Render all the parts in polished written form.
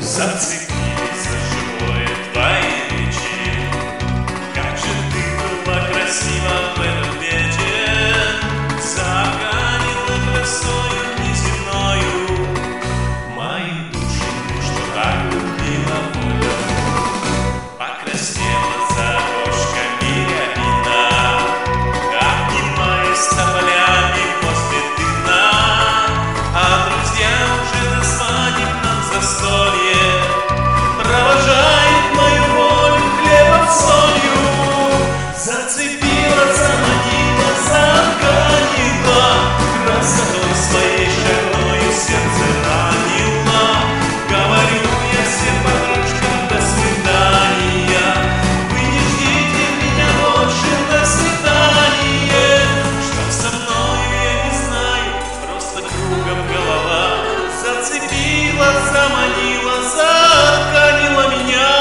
Зацепились за живое твои речи. Как же ты была красива в этот вечер, заканила красою неземною мои души, что так любила волю. Покраснела за окошками рябина, обнимаясь тополями после дына, а друзья уже названив нам застолье, провожает мою волю хлебом солью. Зацепила, заманила, заканила, красотой своей шальною сердце ранила. Говорю я всем подружкам: до свидания, вы не ждите меня больше, до свидания. Что со мною, я не знаю, просто кругом голова. Зацепила, заманила, заканила меня.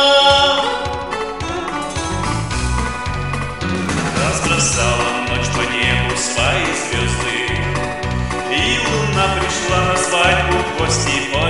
Разбросала ночь по небу свои звезды, и луна пришла на свадьбу в гости.